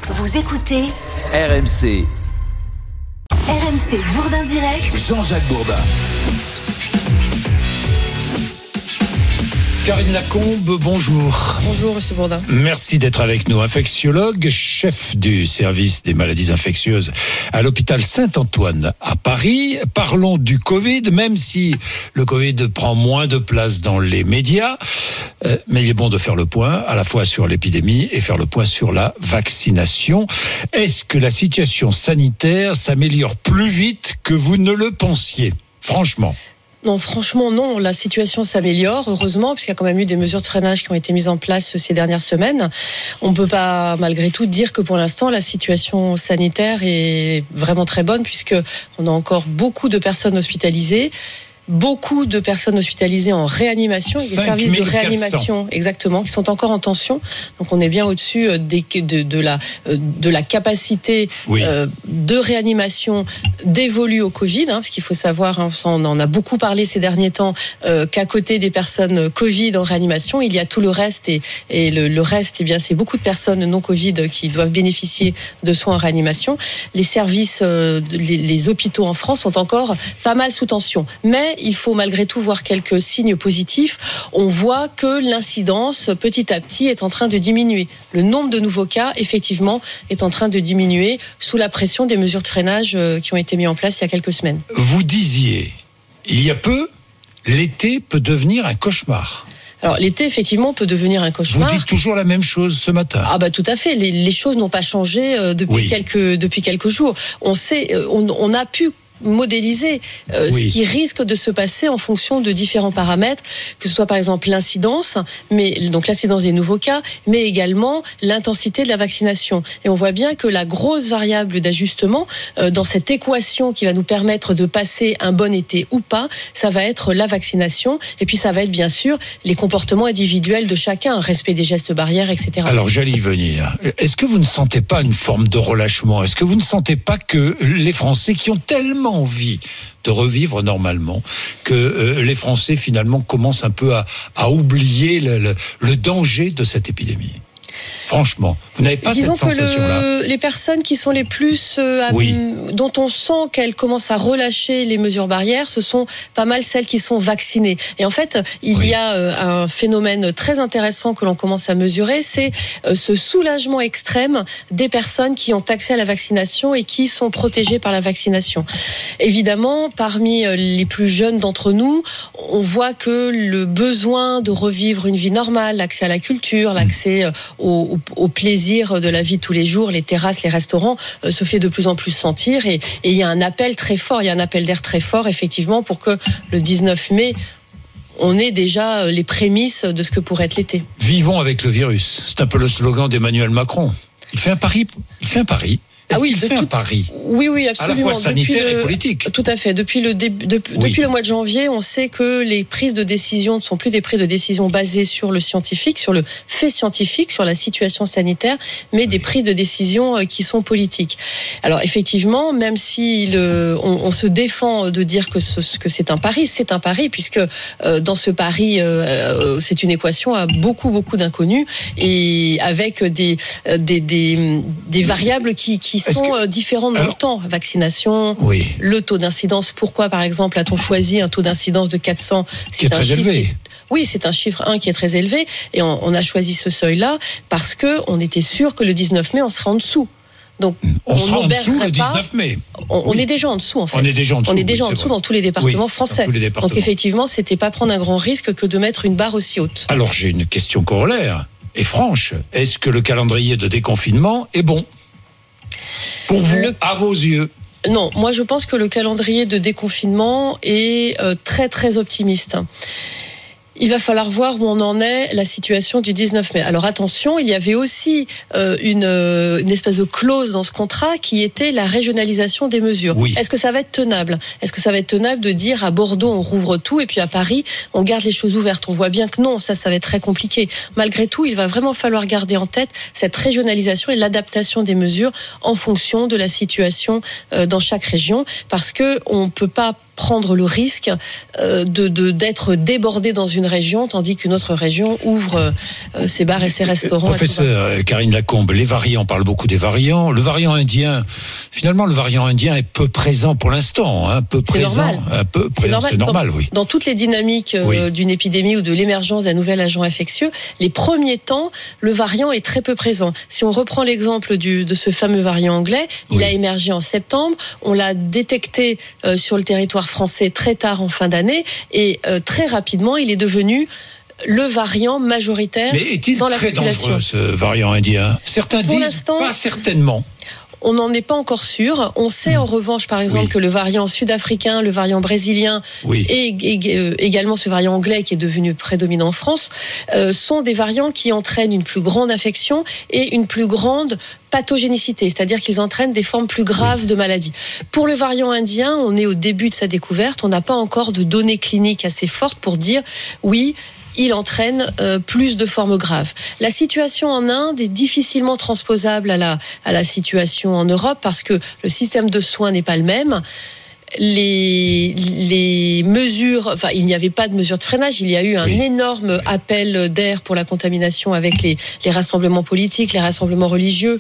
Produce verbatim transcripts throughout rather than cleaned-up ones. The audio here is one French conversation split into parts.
Vous écoutez R M C. R M C Bourdin Direct. Jean-Jacques Bourdin. Karine Lacombe, bonjour. Bonjour, monsieur Bourdin. Merci d'être avec nous. Infectiologue, chef du service des maladies infectieuses à l'hôpital Saint-Antoine à Paris. Parlons du Covid, même si le Covid prend moins de place dans les médias. Euh, mais il est bon de faire le point, à la fois sur l'épidémie et faire le point sur la vaccination. Est-ce que la situation sanitaire s'améliore plus vite que vous ne le pensiez ? Franchement. Non, franchement, non. La situation s'améliore, heureusement, puisqu'il y a quand même eu des mesures de freinage qui ont été mises en place ces dernières semaines. On ne peut pas, malgré tout, dire que pour l'instant, la situation sanitaire est vraiment très bonne, puisqu'on a encore beaucoup de personnes hospitalisées. Beaucoup de personnes hospitalisées en réanimation et des services de réanimation, exactement, qui sont encore en tension. Donc on est bien au-dessus des, de, de, la, de la capacité oui. euh, de réanimation dévolue au Covid, hein, parce qu'il faut savoir, hein, on en a beaucoup parlé ces derniers temps, euh, qu'à côté des personnes Covid en réanimation, il y a tout le reste et, et le, le reste, eh bien, c'est beaucoup de personnes non Covid qui doivent bénéficier de soins en réanimation. Les services, euh, les, les hôpitaux en France sont encore pas mal sous tension, mais il faut malgré tout voir quelques signes positifs. On voit que l'incidence, petit à petit, est en train de diminuer. Le nombre de nouveaux cas, effectivement, est en train de diminuer sous la pression des mesures de freinage qui ont été mises en place il y a quelques semaines. Vous disiez, il y a peu, l'été peut devenir un cauchemar. Alors l'été, effectivement, peut devenir un cauchemar. Vous dites toujours la même chose ce matin. Ah bah tout à fait. Les, les choses n'ont pas changé euh, depuis oui. quelques depuis quelques jours. On sait, euh, on, on a pu modéliser euh, oui. ce qui risque de se passer en fonction de différents paramètres, que ce soit par exemple l'incidence, mais donc l'incidence des nouveaux cas, mais également l'intensité de la vaccination. Et on voit bien que la grosse variable d'ajustement euh, dans cette équation qui va nous permettre de passer un bon été ou pas, ça va être la vaccination, et puis ça va être bien sûr les comportements individuels de chacun, respect des gestes barrières, et cetera. Alors j'allais y venir. Est-ce que vous ne sentez pas une forme de relâchement ? Est-ce que vous ne sentez pas que les Français qui ont tellement envie de revivre normalement, que euh, les Français finalement commencent un peu à, à oublier le, le, le danger de cette épidémie ? Franchement, vous n'avez pas Disons cette sensation-là ? Que le, les personnes qui sont les plus, euh, oui. à, dont on sent qu'elles commencent à relâcher les mesures barrières, ce sont pas mal celles qui sont vaccinées. Et en fait, il oui. y a euh, un phénomène très intéressant que l'on commence à mesurer, c'est euh, ce soulagement extrême des personnes qui ont accès à la vaccination et qui sont protégées par la vaccination. Évidemment, parmi euh, les plus jeunes d'entre nous, on voit que le besoin de revivre une vie normale, l'accès à la culture, l'accès euh, au au plaisir de la vie de tous les jours, les terrasses, les restaurants, euh, se fait de plus en plus sentir et il y a un appel très fort, il y a un appel d'air très fort effectivement pour que le dix-neuf mai, on ait déjà les prémices de ce que pourrait être l'été. Vivons avec le virus, c'est un peu le slogan d'Emmanuel Macron. Il fait un pari, il fait un pari. Est-ce ah oui, qu'il fait tout... un pari ? Oui, oui, absolument. À la fois sanitaire depuis le... et politique. Tout à fait. Depuis le, début, depuis, oui. depuis le mois de janvier, on sait que les prises de décision ne sont plus des prises de décision basées sur le scientifique, sur le fait scientifique, sur la situation sanitaire, mais oui. des prises de décision qui sont politiques. Alors effectivement, même si le, on, on se défend de dire que, ce, que c'est un pari, c'est un pari, puisque euh, dans ce pari, euh, c'est une équation à beaucoup, beaucoup d'inconnus et avec des, des, des, des variables qui, qui qui sont que... différents dans Alors... le temps. Vaccination, oui. le taux d'incidence. Pourquoi, par exemple, a-t-on choisi un taux d'incidence de quatre cents ? C'est qui est un très élevé. Qui est... Oui, c'est un chiffre un qui est très élevé. Et on, on a choisi ce seuil-là parce qu'on était sûr que le dix-neuf mai, on serait en dessous. Donc, on, on sera en dessous le dix-neuf mai. On, on oui. est déjà en dessous, en fait. On est déjà en dessous, on est déjà oui, en dessous vrai. dans tous les départements oui, français. Les départements. Donc, effectivement, c'était pas prendre un grand risque que de mettre une barre aussi haute. Alors, j'ai une question corollaire et franche. Est-ce que le calendrier de déconfinement est bon ? Pour vous, le... à vos yeux ? Non, moi je pense que le calendrier de déconfinement est euh, très très optimiste. Il va falloir voir où on en est, la situation du dix-neuf mai. Alors attention, il y avait aussi euh, une, euh, une espèce de clause dans ce contrat qui était la régionalisation des mesures. Oui. Est-ce que ça va être tenable ? Est-ce que ça va être tenable de dire à Bordeaux on rouvre tout et puis à Paris on garde les choses ouvertes ? On voit bien que non, ça, ça va être très compliqué. Malgré tout, il va vraiment falloir garder en tête cette régionalisation et l'adaptation des mesures en fonction de la situation euh, dans chaque région, parce que on peut pas prendre le risque euh, de, de d'être débordé dans une région, tandis qu'une autre région ouvre euh, ses bars et ses restaurants. Professeur Karine Lacombe, les variants, on parle beaucoup des variants. Le variant indien, finalement, le variant indien est peu présent pour l'instant, hein, peu c'est présent, normal. un peu c'est normal, c'est normal, oui. Dans toutes les dynamiques euh, oui. d'une épidémie ou de l'émergence d'un nouvel agent infectieux, les premiers temps, le variant est très peu présent. Si on reprend l'exemple du, de ce fameux variant anglais, il oui. a émergé en septembre, on l'a détecté euh, sur le territoire français très tard en fin d'année et euh, très rapidement il est devenu le variant majoritaire Mais est-il dans la très population. dangereux ce variant indien? Certains Pour disent pas certainement. On n'en est pas encore sûr. On sait en revanche, par exemple, oui. que le variant sud-africain, le variant brésilien oui. et, et euh, également ce variant anglais qui est devenu prédominant en France, euh, sont des variants qui entraînent une plus grande infection et une plus grande pathogénicité, c'est-à-dire qu'ils entraînent des formes plus graves oui. de maladie. Pour le variant indien, on est au début de sa découverte. On n'a pas encore de données cliniques assez fortes pour dire oui, il entraîne euh, plus de formes graves. La situation en Inde est difficilement transposable à la, à la situation en Europe parce que le système de soins n'est pas le même. Les, les mesures, enfin, il n'y avait pas de mesures de freinage. Il y a eu un oui. énorme appel d'air pour la contamination avec les, les rassemblements politiques, les rassemblements religieux.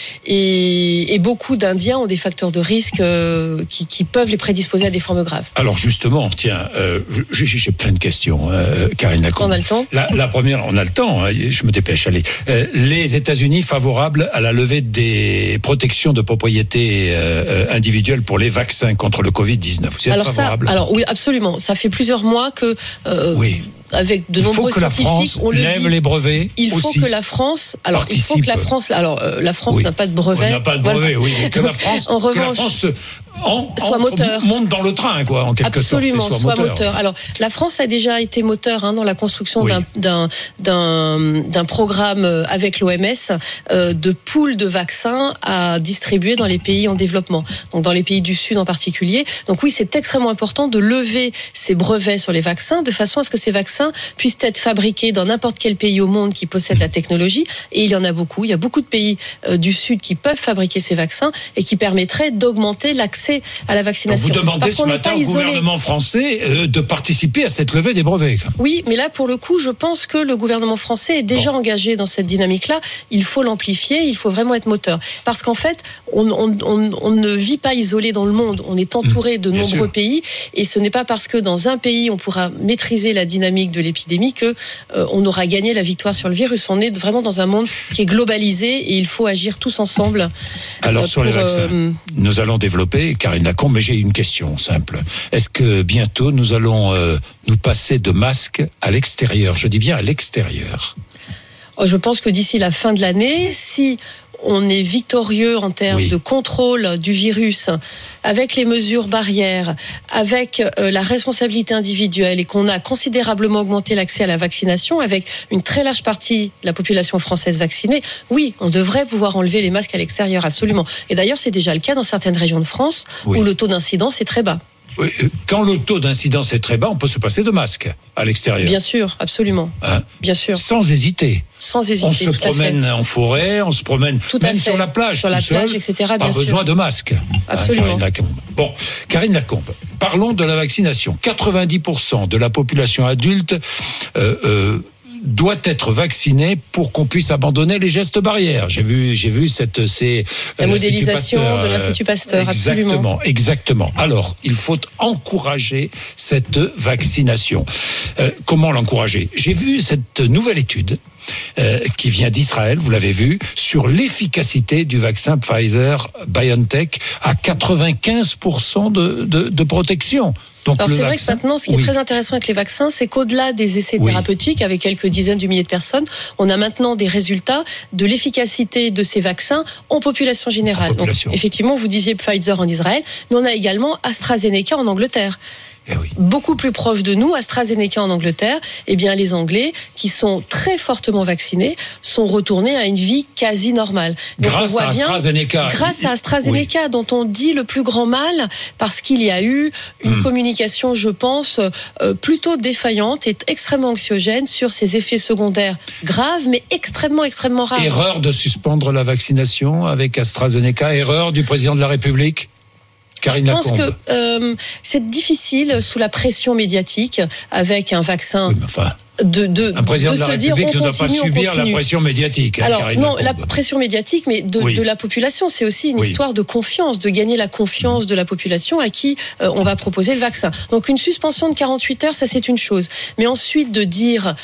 Et, et beaucoup d'Indiens ont des facteurs de risque euh, qui, qui peuvent les prédisposer à des formes graves. Alors, justement, tiens, euh, j'ai, j'ai plein de questions, euh, Karine Lacombe. On a le temps. La, la première, on a le temps, hein, je me dépêche, allez. Euh, les États-Unis favorables à la levée des protections de propriété euh, individuelle pour les vaccins contre le covid dix-neuf. Vous êtes alors favorable? ça, alors oui, absolument. Ça fait plusieurs mois que euh, oui. avec de nombreux scientifiques, on le lève dit. les brevets. Il faut aussi que la France, alors participe. il faut que la France, alors euh, la France oui. n'a pas de brevet. On n'a pas de brevet, voilà. oui, mais que la France, en que revanche, la France en, soit en, moteur, monte dans le train, quoi, en quelque absolument, sorte. Absolument, soit moteur. moteur. Alors la France a déjà été moteur hein, dans la construction oui. d'un, d'un d'un d'un programme avec l'O M S euh, de poules de vaccins à distribuer dans les pays en développement, donc dans les pays du Sud en particulier. Donc oui, c'est extrêmement important de lever ces brevets sur les vaccins de façon à ce que ces vaccins puissent être fabriqués dans n'importe quel pays au monde qui possède la technologie, et il y en a beaucoup. Il y a beaucoup de pays euh, du Sud qui peuvent fabriquer ces vaccins et qui permettraient d'augmenter l'accès à la vaccination. Donc vous demandez ce matin au gouvernement français euh, de participer à cette levée des brevets. Oui, mais là, pour le coup, je pense que le gouvernement français est déjà bon. engagé dans cette dynamique-là. Il faut l'amplifier, il faut vraiment être moteur. Parce qu'en fait, on, on, on, on ne vit pas isolé dans le monde. On est entouré de Bien nombreux sûr. pays, et ce n'est pas parce que dans un pays, on pourra maîtriser la dynamique de l'épidémie que euh, on aura gagné la victoire sur le virus. On est vraiment dans un monde qui est globalisé et il faut agir tous ensemble. Alors euh, sur pour, les vaccins, euh, nous allons développer, Karine Lacombe, mais j'ai une question simple. Est-ce que bientôt nous allons euh, nous passer de masques à l'extérieur? Je dis bien à l'extérieur. Je pense que d'ici la fin de l'année, si on est victorieux en termes oui. de contrôle du virus, avec les mesures barrières, avec euh, la responsabilité individuelle, et qu'on a considérablement augmenté l'accès à la vaccination, avec une très large partie de la population française vaccinée, oui, on devrait pouvoir enlever les masques à l'extérieur, absolument. Et d'ailleurs, c'est déjà le cas dans certaines régions de France, oui. où le taux d'incidence est très bas. Quand le taux d'incidence est très bas, on peut se passer de masque à l'extérieur. Bien sûr, absolument. Hein? Bien sûr. Sans hésiter. Sans hésiter. On se promène en forêt, on se promène tout même sur la plage, sur la plage, seul, et cetera. Pas bien besoin sûr. de masque. Absolument. Hein, Karine Lacombe. Bon, Karine Lacombe, parlons de la vaccination. quatre-vingt-dix pour cent de la population adulte euh, euh, doit être vacciné pour qu'on puisse abandonner les gestes barrières. J'ai vu, j'ai vu cette, c'est la modélisation Pasteur, de l'Institut Pasteur. Exactement, absolument. exactement. Alors, il faut encourager cette vaccination. Euh, comment l'encourager? J'ai vu cette nouvelle étude euh, qui vient d'Israël, vous l'avez vu, sur l'efficacité du vaccin Pfizer-BioNTech à quatre-vingt-quinze pour cent de, de, de protection. Donc Alors c'est vaccin, vrai que maintenant, ce qui oui. est très intéressant avec les vaccins, c'est qu'au-delà des essais oui. thérapeutiques, avec quelques dizaines de milliers de personnes, on a maintenant des résultats de l'efficacité de ces vaccins en population générale. En population. Donc, effectivement, vous disiez Pfizer en Israël, mais on a également AstraZeneca en Angleterre. Eh oui. Beaucoup plus proche de nous, AstraZeneca en Angleterre, eh bien les Anglais, qui sont très fortement vaccinés, sont retournés à une vie quasi normale. Donc grâce on voit à bien, AstraZeneca. Grâce à AstraZeneca, oui. dont on dit le plus grand mal, parce qu'il y a eu une hum. communication, je pense, euh, plutôt défaillante et extrêmement anxiogène sur ses effets secondaires graves, mais extrêmement, extrêmement rares. Erreur de suspendre la vaccination avec AstraZeneca, erreur du président de la République. Karine Je pense Lacombe. que euh, c'est difficile sous la pression médiatique avec un vaccin. Oui, mais enfin, De, de, un président de de la se dire, République on ne doit pas continue, on subir la continue. pression médiatique. hein, Alors Karine non, la Lacombe. pression médiatique, mais de, Oui. de la population, c'est aussi une Oui. histoire de confiance, de gagner la confiance de la population à qui euh, on va proposer le vaccin. Donc une suspension de quarante-huit heures, ça c'est une chose. Mais ensuite de dire,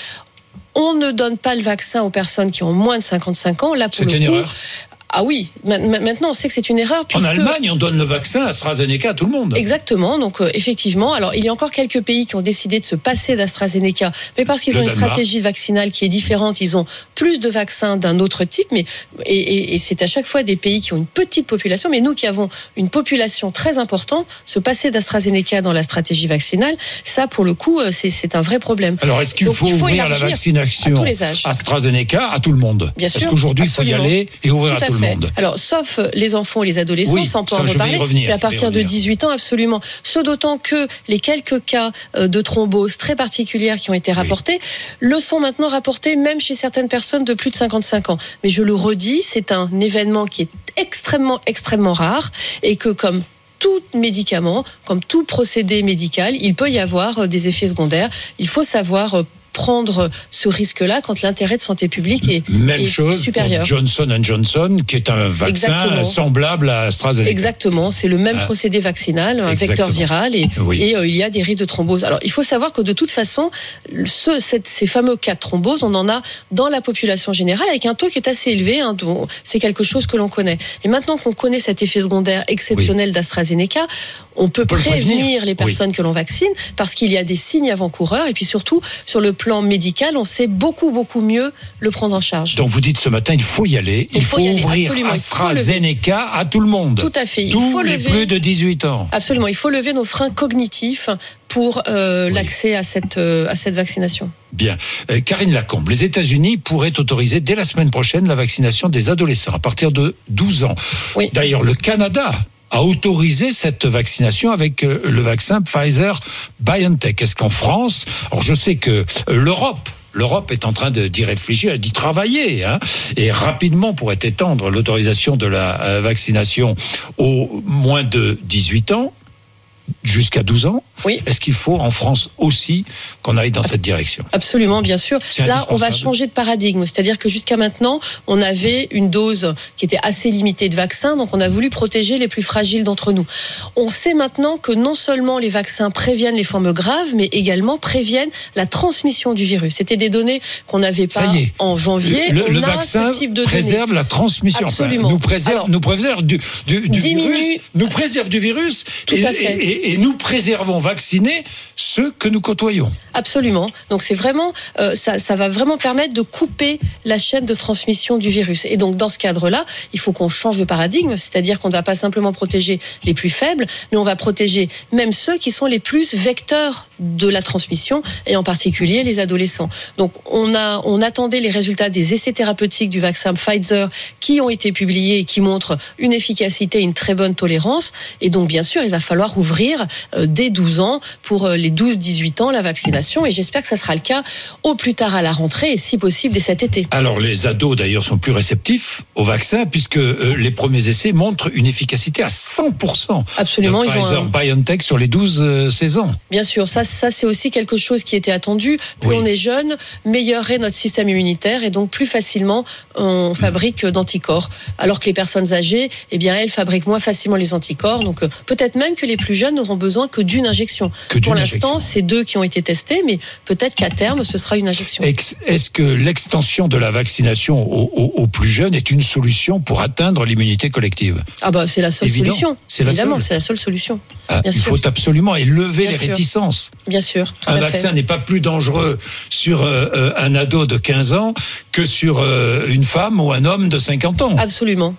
on ne donne pas le vaccin aux personnes qui ont moins de cinquante-cinq ans, là pour C'est le une coup. erreur. Ah oui, ma- ma- maintenant on sait que c'est une erreur. En Puisque... Allemagne, on donne le vaccin AstraZeneca à tout le monde. Exactement. Donc euh, effectivement, alors il y a encore quelques pays qui ont décidé de se passer d'AstraZeneca, mais parce qu'ils Le ont une Danemark. stratégie vaccinale qui est différente, ils ont plus de vaccins d'un autre type. Mais et, et, et c'est à chaque fois des pays qui ont une petite population, mais nous qui avons une population très importante, se passer d'AstraZeneca dans la stratégie vaccinale, ça pour le coup, euh, c'est, c'est un vrai problème. Alors, est-ce qu'il Donc, faut, il faut ouvrir la élargir vaccination à tous les âges. AstraZeneca à tout le monde? Bien sûr, Parce qu'aujourd'hui, il faut y absolument. aller et ouvrir Tout à à tout fait. le monde. Alors, sauf les enfants et les adolescents, Oui, ça on peut ça, en je vais y reparler. revenir, mais à je vais y partir de revenir. dix-huit ans, absolument. Ce d'autant que les quelques cas euh, de thrombose très particulières qui ont été rapportés le sont maintenant rapportés même chez certaines personnes de plus de cinquante-cinq ans. Mais je le redis, c'est un événement qui est extrêmement, extrêmement rare et que comme tout médicament, comme tout procédé médical, il peut y avoir euh, des effets secondaires. Il faut savoir euh, prendre ce risque-là quand l'intérêt de santé publique est, Même est chose supérieur. pour Johnson and Johnson, qui est un vaccin Exactement. semblable à AstraZeneca. Exactement, c'est le même Ah. procédé vaccinal, un Exactement. vecteur viral, et, Oui. et euh, il y a des risques de thrombose. Alors, il faut savoir que de toute façon, ce, cette, ces fameux cas de thrombose, on en a dans la population générale avec un taux qui est assez élevé. Hein, dont c'est quelque chose que l'on connaît. Et maintenant qu'on connaît cet effet secondaire exceptionnel oui. d'AstraZeneca, on peut, on peut prévenir les personnes oui. que l'on vaccine parce qu'il y a des signes avant-coureurs et puis surtout sur le plan médical, on sait beaucoup beaucoup mieux le prendre en charge. Donc vous dites ce matin, il faut y aller, il, il faut, faut y aller, ouvrir absolument. AstraZeneca à tout le monde. Tout à fait. Il Tous faut les lever, plus de dix-huit ans. Absolument, il faut lever nos freins cognitifs pour euh, oui. l'accès à cette euh, à cette vaccination. Bien. Euh, Karine Lacombe, les États-Unis pourraient autoriser dès la semaine prochaine la vaccination des adolescents à partir de douze ans. Oui. D'ailleurs, le Canada a autorisé cette vaccination avec le vaccin Pfizer-BioNTech. Est-ce qu'en France, alors je sais que l'Europe, l'Europe est en train de, d'y réfléchir, d'y travailler, hein, et rapidement pourrait étendre l'autorisation de la vaccination aux moins de dix-huit ans, jusqu'à douze ans. Oui. Est-ce qu'il faut en France aussi qu'on aille dans cette direction? Absolument, bien sûr. Là, on va changer de paradigme. C'est-à-dire que jusqu'à maintenant, on avait une dose qui était assez limitée de vaccins, donc on a voulu protéger les plus fragiles d'entre nous. On sait maintenant que non seulement les vaccins préviennent les formes graves, mais également préviennent la transmission du virus. C'était des données qu'on n'avait pas en janvier. Le, on le a vaccin ce type de préserve données. la transmission. Absolument. Enfin, nous préserve, Alors, nous préserve du, du, du diminue... virus. Nous préserve du virus. Tout et, à fait. Et, et, et nous préservons vaccinés ceux que nous côtoyons. Absolument. Donc c'est vraiment, euh, ça, ça va vraiment permettre de couper la chaîne de transmission du virus. Et donc dans ce cadre-là, il faut qu'on change de paradigme, c'est-à-dire qu'on ne va pas simplement protéger les plus faibles, mais on va protéger même ceux qui sont les plus vecteurs de la transmission, et en particulier les adolescents. Donc on a, on attendait les résultats des essais thérapeutiques du vaccin Pfizer qui ont été publiés et qui montrent une efficacité et une très bonne tolérance. Et donc bien sûr, il va falloir ouvrir euh, dès douze ans pour euh, les douze dix-huit ans la vaccination, et j'espère que ça sera le cas au plus tard à la rentrée et si possible dès cet été. Alors les ados d'ailleurs sont plus réceptifs au vaccin puisque euh, les premiers essais montrent une efficacité à cent pour cent. Absolument, de ils ont Pfizer un... BioNTech sur les douze seize ans. Bien sûr, ça, ça c'est aussi quelque chose qui était attendu. Plus oui. on est jeune, meilleur est notre système immunitaire et donc plus facilement on fabrique d'anticorps. Alors que les personnes âgées, eh bien elles fabriquent moins facilement les anticorps. Donc euh, peut-être même que les plus jeunes n'auront besoin que d'une injection. Que d'une Pour l'instant, injection. c'est deux qui ont été testés, mais peut-être qu'à terme, ce sera une injection. Est-ce que l'extension de la vaccination aux, aux, aux plus jeunes est une solution pour atteindre l'immunité collective? Ah bah c'est la seule Évident. solution. C'est la Évidemment, seule. c'est la seule solution. Ah, Bien il sûr. faut absolument élever Bien les sûr. réticences. Bien sûr. Tout Un à vaccin fait. n'est pas plus dangereux sur euh, un ado de quinze ans que sur euh, une femme ou un homme de cinquante ans. Absolument.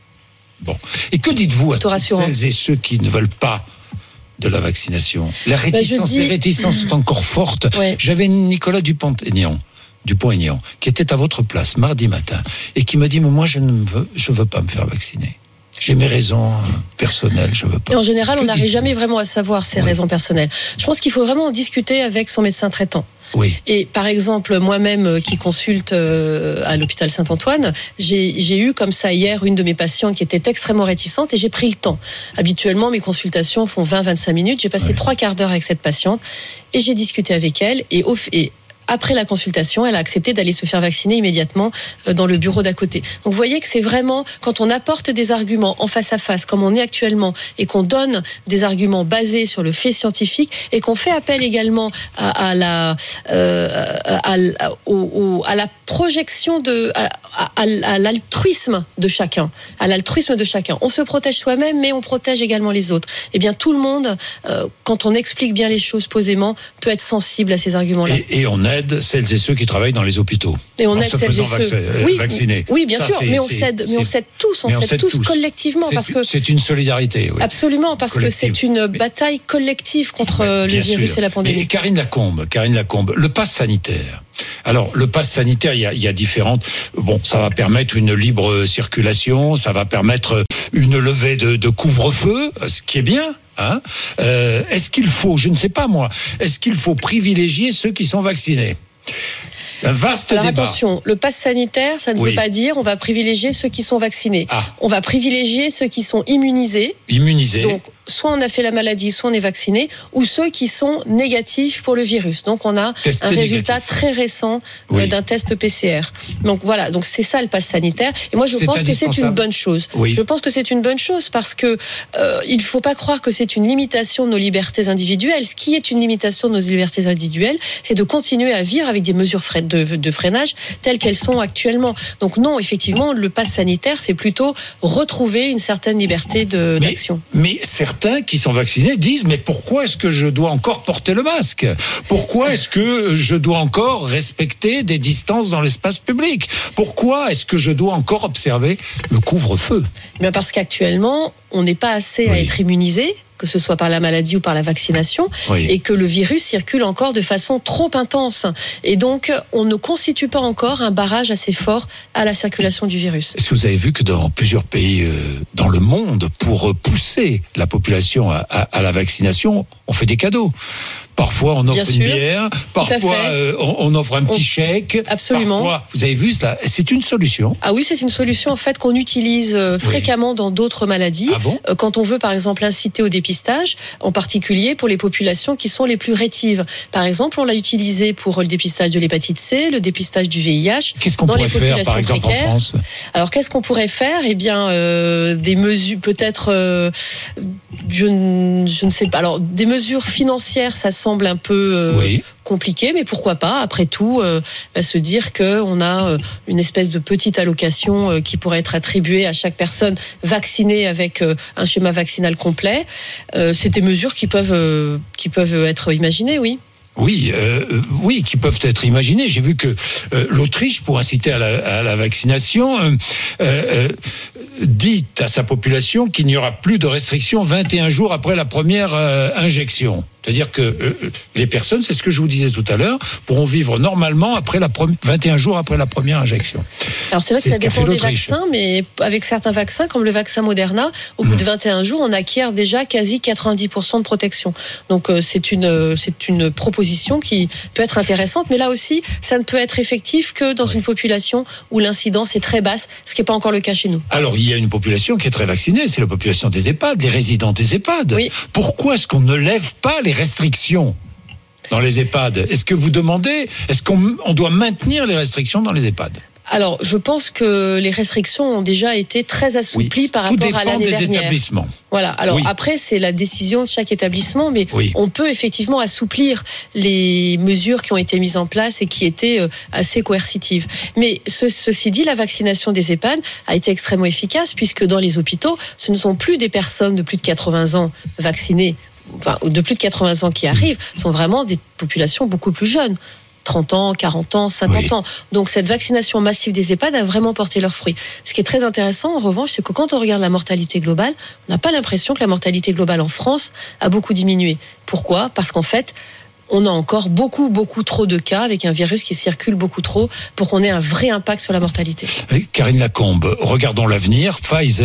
Bon. Et que dites-vous à Tout rassurant. celles et ceux qui ne veulent pas de la vaccination? Les réticences, dis... les réticences sont encore fortes. Ouais. J'avais Nicolas Dupont-Aignan, Dupont-Aignan, qui était à votre place mardi matin et qui me dit mais moi je ne veux, je veux pas me faire vacciner. J'ai mes raisons personnelles, je veux pas. Et en général, Que on n'arrive dites-vous jamais vraiment à savoir ses Oui. raisons personnelles. Je pense qu'il faut vraiment en discuter avec son médecin traitant. Oui. Et par exemple, moi-même euh, qui consulte euh, à l'hôpital Saint-Antoine, j'ai, j'ai eu comme ça hier une de mes patientes qui était extrêmement réticente et j'ai pris le temps. Habituellement, mes consultations font vingt à vingt-cinq minutes. J'ai passé Ouais. trois quarts d'heure avec cette patiente et j'ai discuté avec elle et, au, et après la consultation, elle a accepté d'aller se faire vacciner immédiatement dans le bureau d'à côté. Donc vous voyez que c'est vraiment, quand on apporte des arguments en face à face, comme on est actuellement, et qu'on donne des arguments basés sur le fait scientifique, et qu'on fait appel également à, à la, euh, à, à, au, au, à la projection de, à, à, à l'altruisme de chacun, à l'altruisme de chacun. On se protège soi-même, mais on protège également les autres. Eh bien, tout le monde, euh, quand on explique bien les choses posément, peut être sensible à ces arguments-là. Et, et on aide celles et ceux qui travaillent dans les hôpitaux. Et on en aide se celles et faisant ceux. vac- euh, Oui, vacciner. oui, bien Ça, sûr, c'est- mais on c'est- s'aide, mais on c'est- s'aide tous, on mais s'aide tous, collectivement, C'est- parce que c'est une solidarité. Oui. absolument, parce Collective. que c'est une bataille collective contre Ouais, le bien virus sûr. et la pandémie. Et Karine Lacombe, Karine Lacombe, le pass sanitaire. Alors, le pass sanitaire, il y a, il y a différentes. Bon, ça va permettre une libre circulation, ça va permettre une levée de, de couvre-feu, ce qui est bien. Hein euh, est-ce qu'il faut, je ne sais pas moi, est-ce qu'il faut privilégier ceux qui sont vaccinés ? C'est un vaste Alors débat. attention, le pass sanitaire, ça ne Oui. veut pas dire on va privilégier ceux qui sont vaccinés. Ah. On va privilégier ceux qui sont immunisés. Immunisés. Donc, soit on a fait la maladie, soit on est vacciné, ou ceux qui sont négatifs pour le virus. Donc, on a Testé un résultat négatif. très récent Oui. euh, d'un test P C R. Donc voilà, donc c'est ça le pass sanitaire. Et moi, je C'est pense que c'est une indispensable. bonne chose. Oui. Je pense que c'est une bonne chose parce que euh, il faut pas croire que c'est une limitation de nos libertés individuelles. Ce qui est une limitation de nos libertés individuelles, c'est de continuer à vivre avec des mesures fre- de, de freinage telles qu'elles sont actuellement. Donc non, effectivement, le pass sanitaire, c'est plutôt retrouver une certaine liberté de, Mais, d'action. mais certains qui sont vaccinés disent mais pourquoi est-ce que je dois encore porter le masque ? Pourquoi est-ce que je dois encore respecter des distances dans l'espace public ? Pourquoi est-ce que je dois encore observer le couvre-feu ? Bien parce qu'actuellement, on n'est pas assez à Oui. être immunisé, que ce soit par la maladie ou par la vaccination, Oui. et que le virus circule encore de façon trop intense. Et donc, on ne constitue pas encore un barrage assez fort à la circulation du virus. Est-ce que vous avez vu que dans plusieurs pays euh, dans le monde, pour pousser la population à, à, à la vaccination, on fait des cadeaux ? Parfois, on offre Bien une sûr. bière. Tout à Parfois, fait. euh, on, on offre un petit On- chèque. Absolument. Parfois, vous avez vu cela ? C'est une solution. Ah oui, c'est une solution en fait qu'on utilise euh, fréquemment dans d'autres maladies. Ah bon ? Euh, Quand on veut par exemple inciter au dépistage, en particulier pour les populations qui sont les plus rétives. Par exemple, on l'a utilisé pour le dépistage de l'hépatite C, le dépistage du V I H. Qu'est-ce qu'on dans pourrait les faire, par populations exemple, en précaires. France ? Alors qu'est-ce qu'on pourrait faire ? Eh bien, euh, des mesures, peut-être, euh, je, ne- je ne sais pas. Alors, des mesures financières, ça semble un peu euh, Oui. compliqué, mais pourquoi pas ? Après tout, euh, bah, se dire que on a euh, une espèce de petite allocation euh, qui pourrait être attribuée à chaque personne vaccinée avec euh, un schéma vaccinal complet. Euh, c'est des mesures qui peuvent, euh, qui peuvent être imaginées, oui. Oui, euh, oui, qui peuvent être imaginées. J'ai vu que euh, l'Autriche, pour inciter à la, à la vaccination, euh, euh, dit à sa population qu'il n'y aura plus de restrictions vingt et un jours après la première euh, injection. C'est-à-dire que euh, les personnes, c'est ce que je vous disais tout à l'heure, pourront vivre normalement après la première, vingt et un jours après la première injection. Alors c'est vrai C'est que ce ça qu'a fait dépend des l'Autriche. vaccins, mais avec certains vaccins, comme le vaccin Moderna, au bout de vingt et un jours, on acquiert déjà quasi quatre-vingt-dix pour cent de protection. Donc euh, c'est une euh, c'est une proposition qui peut être intéressante, mais là aussi, ça ne peut être effectif que dans une population où l'incidence est très basse, ce qui n'est pas encore le cas chez nous. Alors, il y a une population qui est très vaccinée, c'est la population des EHPAD, des résidents des EHPAD. Oui. Pourquoi est-ce qu'on ne lève pas les restrictions dans les EHPAD ? Est-ce que vous demandez, est-ce qu'on on doit maintenir les restrictions dans les EHPAD ? Alors, je pense que les restrictions ont déjà été très assouplies par tout rapport à dépend l'année des dernière. établissements. Voilà. Alors Oui. après, c'est la décision de chaque établissement, mais Oui. on peut effectivement assouplir les mesures qui ont été mises en place et qui étaient euh, assez coercitives. Mais ce, ceci dit, la vaccination des EHPAD a été extrêmement efficace puisque dans les hôpitaux, ce ne sont plus des personnes de plus de quatre-vingts ans vaccinées, enfin de plus de quatre-vingts ans qui arrivent, ce sont vraiment des populations beaucoup plus jeunes. trente ans, quarante ans, cinquante Oui. ans. Donc cette vaccination massive des EHPAD a vraiment porté leurs fruits. Ce qui est très intéressant, en revanche, c'est que quand on regarde la mortalité globale, on n'a pas l'impression que la mortalité globale en France a beaucoup diminué. Pourquoi ? Parce qu'en fait, on a encore beaucoup, beaucoup trop de cas avec un virus qui circule beaucoup trop pour qu'on ait un vrai impact sur la mortalité. Et Karine Lacombe, regardons l'avenir. Pfizer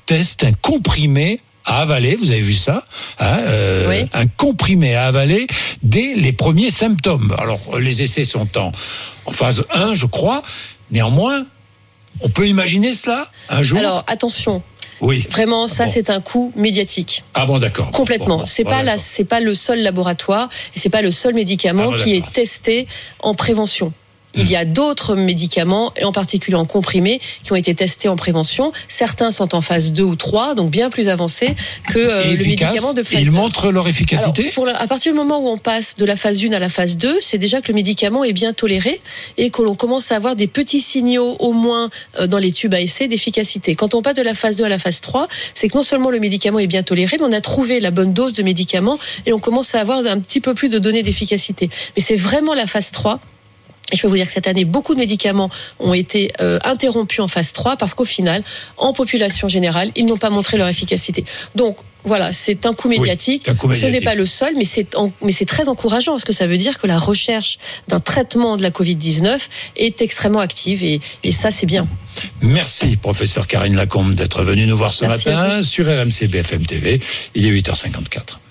test, un comprimé à avaler, vous avez vu ça, hein, euh, oui. un comprimé à avaler dès les premiers symptômes. Alors, les essais sont en, en phase un, je crois. Néanmoins, on peut imaginer cela un jour. Alors, attention. Oui. Vraiment, ça, ah bon. c'est un coup médiatique. Ah bon, d'accord. Complètement. Bon, bon, c'est bon, pas d'accord. la, c'est pas le seul laboratoire et c'est pas le seul médicament Ah bon, qui d'accord. est testé en prévention. Il y a d'autres médicaments, et en particulier en comprimés, qui ont été testés en prévention. Certains sont en phase deux ou trois, donc bien plus avancés que euh, le Efficace, médicament de et Pfizer. ils montrent leur efficacité. Alors, pour la, à partir du moment où on passe de la phase un à la phase deux, c'est déjà que le médicament est bien toléré et que l'on commence à avoir des petits signaux au moins euh, dans les tubes à essai d'efficacité. Quand on passe de la phase deux à la phase trois, c'est que non seulement le médicament est bien toléré, mais on a trouvé la bonne dose de médicament et on commence à avoir un petit peu plus de données d'efficacité. Mais c'est vraiment la phase trois. Et je peux vous dire que cette année, beaucoup de médicaments ont été euh, interrompus en phase trois parce qu'au final, en population générale, ils n'ont pas montré leur efficacité. Donc, voilà, c'est un coup médiatique. Oui, un coup médiatique. Ce n'est pas le seul, mais c'est, en, mais c'est très encourageant parce que ça veut dire que la recherche d'un traitement de la covid dix-neuf est extrêmement active et, et ça, c'est bien. Merci, professeur Karine Lacombe, d'être venue nous voir ce Merci matin sur R M C B F M T V. Il est huit heures cinquante-quatre.